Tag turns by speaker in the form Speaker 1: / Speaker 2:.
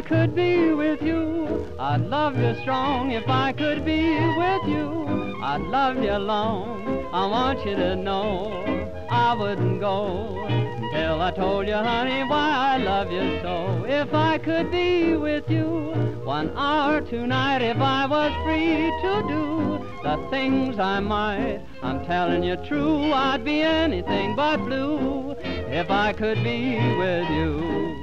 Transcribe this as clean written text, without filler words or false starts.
Speaker 1: could be with you, I'd love you strong. If I could be with you, I'd love you long. I want you to know I wouldn't go till I told you, honey, why I love you so. If I could be with you 1 hour tonight, if I was free to do the things I might, I'm telling you true, I'd be anything but blue if I could be with you.